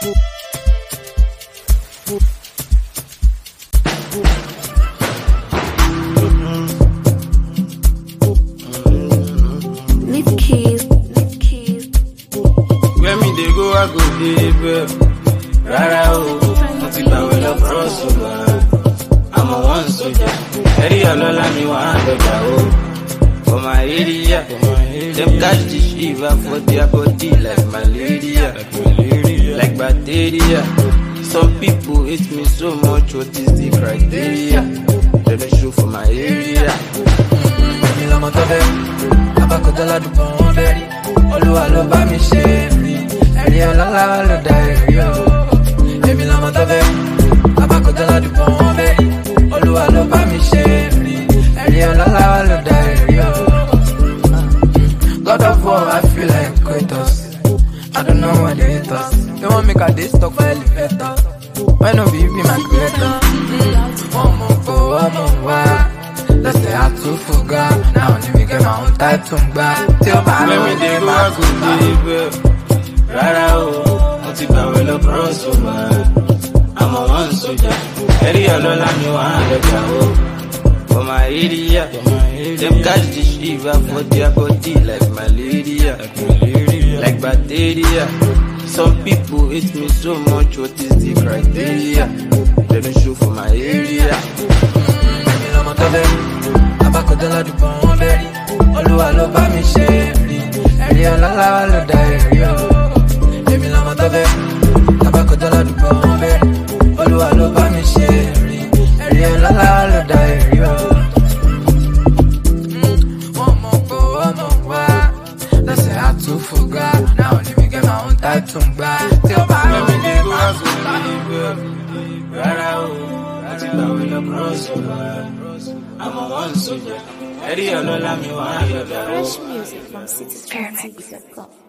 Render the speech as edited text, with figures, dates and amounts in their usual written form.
Where me they go, I go deep. Rara o, mo ti gbàwé lọ cross over. I'm a one soldier. Area lola me one dollar o. For my area, them catch the shiva for their body like malaria, like bacteria. Some people hate me so much, what is the criteria? Let me show for my area. Èmi lọmọ tó fẹ́, abákọ̀jọ́ ládùúgbò wọn bẹ́ rí. Olúwa ló bá mi ṣe rí, ẹ̀rí ọlọ́lá wa ló dá ẹ̀rí o. Èmi lọmọ tó fẹ́, abákọ̀jọ́ ládùúgbò wọn bẹ́ rí. Olúwa ló bá mi ṣe rí, ẹ̀rí ọlọ́lá wa ló dá ẹ̀rí o. God of war, I feel like Kratos. I don't know what they hate us. They want make a day stuck for elevator. Why no be my creator? One more why? Let's say I too forgot. Now only me get my own type to back. Till by Where me they go, I go deep. Rara o, mo ti gbàwé lọ cross over. I'm a one soldier. Area lola me one dollar o. For my area, them catch the shiva for their body like malaria, like bacteria. Some people hate me so much, what is the criteria? Let me show for my area. Èmi lọmọ tó fẹ́ rí, abákọ̀jọ́ ládùúgbò wọn bẹ́ rí. Olúwa ló bá mi ṣe rí, ẹ̀rí ọlọ́lá wa ló dá ẹ̀rí o. Èmi lọmọ tó fẹ́ rí, abákọ̀jọ́ ládùúgbò wọn bẹ́ rí. Olúwa ló bá mi ṣe rí, ẹ̀rí ọlọ́lá wa ló dá ẹ̀rí o. One more why? Let's say I too forgot. Now only me get my own type to back. Till by Where me they go, I go deep. Rara o, mo ti gbàwé lọ cross over. I'm a one soldier. Area lola me one dollar o. Fresh music from citytrendmusic.com.